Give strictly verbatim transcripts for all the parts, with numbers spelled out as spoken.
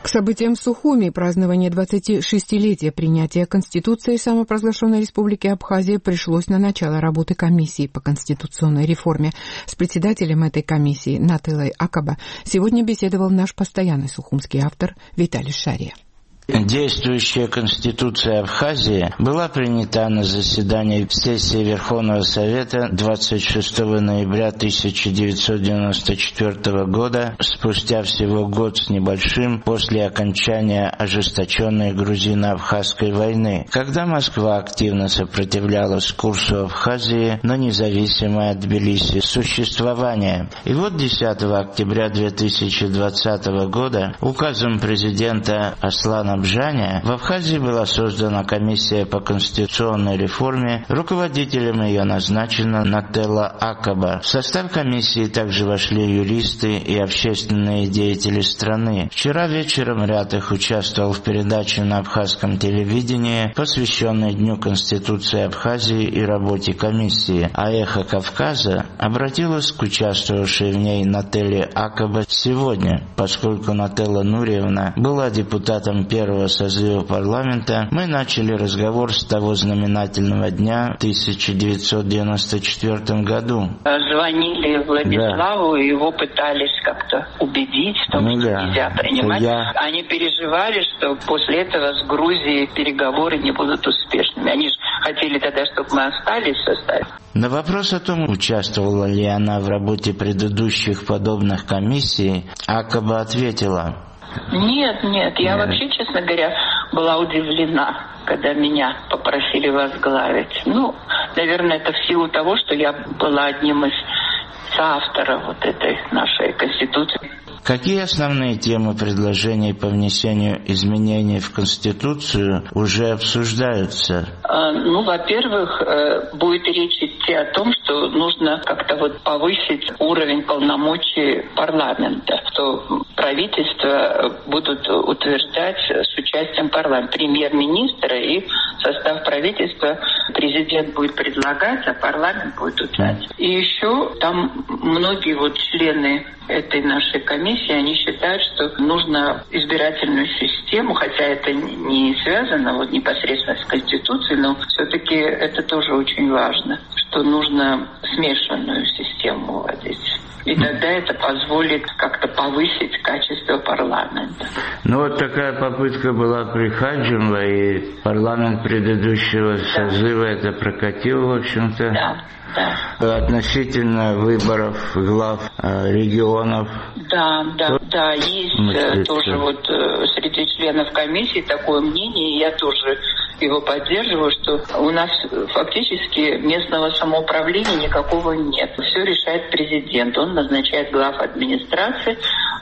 К событиям в Сухуми празднование двадцатишестилетия принятия Конституции самопровозглашенной Республики Абхазия пришлось на начало работы комиссии по конституционной реформе. С председателем этой комиссии Нателлой Акаба сегодня беседовал наш постоянный сухумский автор Виталий Шария. Действующая Конституция Абхазии была принята на заседании сессии Верховного Совета двадцать шестого ноября тысяча девятьсот девяносто четвёртого года, спустя всего год с небольшим после окончания ожесточенной грузино-абхазской войны, когда Москва активно сопротивлялась курсу Абхазии на независимое от Тбилиси существование. И вот десятого октября две тысячи двадцатого года указом президента Аслана Бжаня в Абхазии была создана комиссия по конституционной реформе, руководителем ее назначена Нателла Акаба. В состав комиссии также вошли юристы и общественные деятели страны. Вчера вечером ряд их участвовал в передаче на абхазском телевидении, посвященной Дню Конституции Абхазии и работе комиссии, а «Эхо Кавказа» обратилась к участвовавшей в ней Нателле Акаба сегодня, поскольку Нателла Нуриевна была депутатом первого созыва парламента, мы начали разговор с того знаменательного дня в тысяча девятьсот девяносто четвёртом году. Звонили Владиславу, да. Его пытались как-то убедить в том, ну, что да. нельзя принимать. Я... Они переживали, что после этого с Грузией переговоры не будут успешными. Они же хотели тогда, чтобы мы остались в составе. На вопрос о том, участвовала ли она в работе предыдущих подобных комиссий, Акаба ответила: Нет, нет, я нет. вообще, честно говоря, была удивлена, когда меня попросили возглавить. Ну, наверное, это в силу того, что я была одним из соавторов вот этой нашей Конституции. Какие основные темы предложений по внесению изменений в Конституцию уже обсуждаются? Ну, во-первых, будет речь идти о том, что нужно как-то вот повысить уровень полномочий парламента, что правительство будут утверждать с участием парламента, премьер-министра и состав правительства. Президент будет предлагать, а парламент будет утверждать. И еще там многие вот члены этой нашей комиссии, они считают, что нужно избирательную систему, хотя это не связано вот непосредственно с Конституцией, но все-таки это тоже очень важно, что нужно смешанную систему вводить. И тогда это позволит как-то повысить качество парламента. Ну вот такая попытка была при Хаджимова, и парламент предыдущего да. созыва это прокатил, в общем-то. Да. Да. Относительно выборов глав э, регионов. Да, да, да, есть мыслится. Тоже вот э, среди членов комиссии такое мнение, и я тоже его поддерживаю, что у нас фактически местного самоуправления никакого нет. Все решает президент, он назначает глав администрации,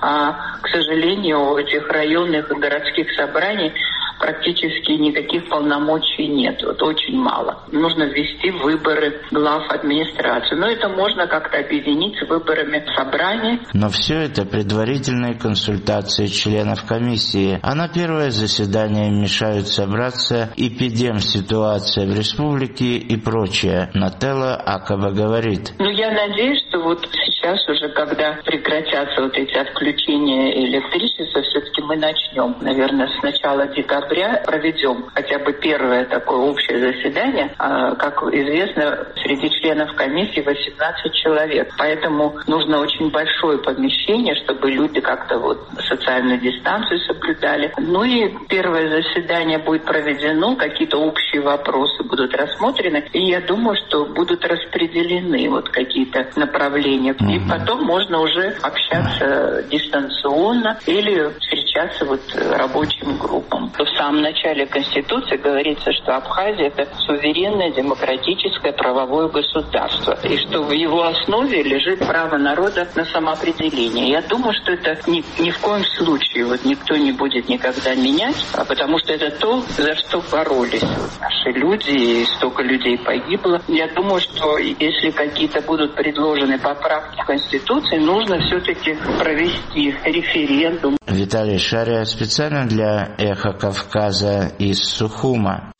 а, к сожалению, у этих районных и городских собраний практически никаких полномочий нет, вот очень мало. Нужно ввести выборы глав администрации. Но это можно как-то объединить с выборами собраний. Но все это предварительные консультации членов комиссии. А на первое заседание мешают собраться эпидем-ситуация в республике и прочее. Нателла Акаба говорит. Ну, я надеюсь, что вот сейчас уже, когда прекратятся вот эти отключения электричества, все-таки мы начнем, наверное, с начала декабря проведем хотя бы первое такое общее заседание. А, как известно, среди членов комиссии восемнадцать человек. Поэтому нужно очень большое помещение, чтобы люди как-то вот социальную дистанцию соблюдали. Ну и первое заседание будет проведено, какие-то общие вопросы будут рассмотрены. И я думаю, что будут распределены вот какие-то направления. Mm-hmm. И потом можно уже общаться дистанционно или встречаться вот рабочим группам. В самом начале Конституции говорится, что Абхазия – это суверенное, демократическое, правовое государство, и что в его основе лежит право народа на самоопределение. Я думаю, что это ни, ни в коем случае вот никто не будет никогда менять, потому что это то, за что боролись наши люди, и столько людей погибло. Я думаю, что если какие-то будут предложены поправки в Конституции, нужно все-таки провести референдум. Виталий Шария специально для «Эхо Кавказа» из Сухума.